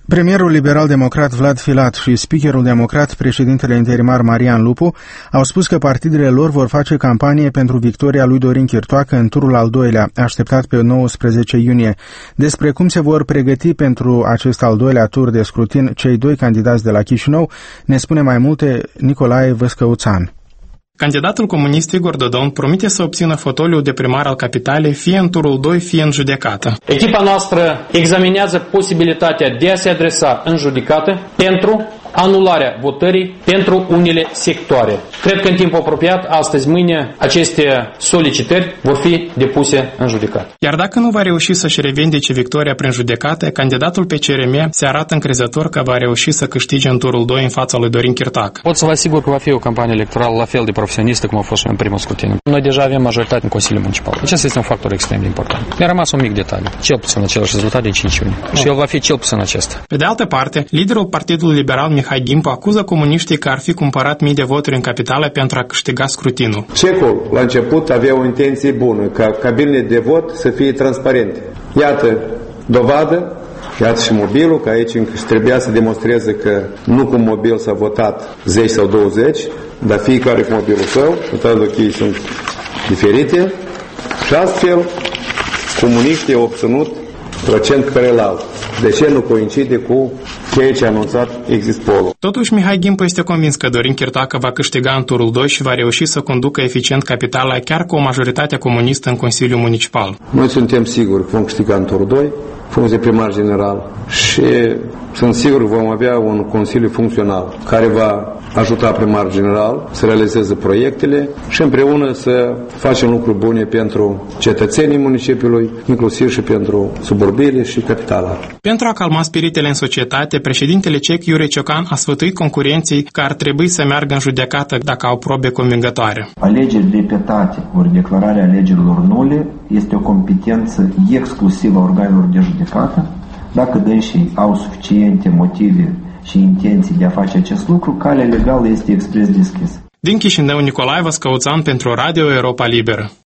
Premierul liberal-democrat Vlad Filat și speakerul democrat, președintele interimar Marian Lupu, au spus că partidele lor vor face campanie pentru victoria lui Dorin Chirtoacă în turul al doilea, așteptat pe 19 iunie. Despre cum se vor pregăti pentru acest al doilea tur de scrutin cei doi candidați de la Chișinău, ne spune mai multe Nicolae Văscăuțan. Candidatul comunist Igor Dodon promite să obțină fotoliul de primar al capitalei fie în turul 2, fie în judecată. Echipa noastră examinează posibilitatea de a se adresa în judecată pentru anularea votării pentru unele sectoare. Cred că în timp apropiat, astăzi, mâine, aceste solicitări vor fi depuse în judecată. Iar dacă nu va reuși să-și revendice victoria prin judecată, candidatul pe CRM se arată încrezător că va reuși să câștige în turul 2 în fața lui Dorin Chirtoacă. Pot să vă asigur că va fi o campanie electorală la fel de profesionistă cum a fost și în primul scrutin. Noi deja avem majoritate în Consiliul Municipal. Acesta este un factor extrem de important. Mi-a rămas un mic detaliu. Cel puțin același rezultat de 5 iunie. Și el va fi cel puțin acesta. Pe de altă parte, liderul Partidului Liberal Mihai Gimpu acuză comuniștii că ar fi cumpărat mii de voturi în capitală pentru a câștiga scrutinul. Cecul, la început, avea o intenție bună, ca cabinele de vot să fie transparente. Iată dovadă, iată și mobilul, că aici încă trebuia să demonstreze că nu cu mobil s-a votat 10 sau 20, dar fiecare cu mobilul său, toate ochii sunt diferite și astfel comuniștii au obținut procent paralel. De ce nu coincide cu ceea ce a anunțat Exit-Polul? Totuși, Mihai Gimpu este convins că Dorin Chirtoacă va câștiga în turul 2 și va reuși să conducă eficient capitala chiar cu o majoritate comunistă în Consiliul Municipal. Noi suntem siguri că vom câștiga în turul 2, funcție primar general, și sunt sigur că vom avea un Consiliu funcțional care va ajuta primar general să realizeze proiectele și împreună să facem lucruri bune pentru cetățenii municipiului, inclusiv și pentru suburbiile și capitala. Pentru a calma spiritele în societate, președintele cec Iure Ciocan a sfătuit concurenții că ar trebui să meargă în judecată dacă au probe convingătoare. Alegeri repetate ori declararea alegerilor nule este o competență exclusivă a organelor de judecată. Dacă dânsii au suficiente motive și intenții de a face acest lucru, calea legală este expres deschisă. Din Chișinău, Nicolae Văscăuțan pentru Radio Europa Liberă.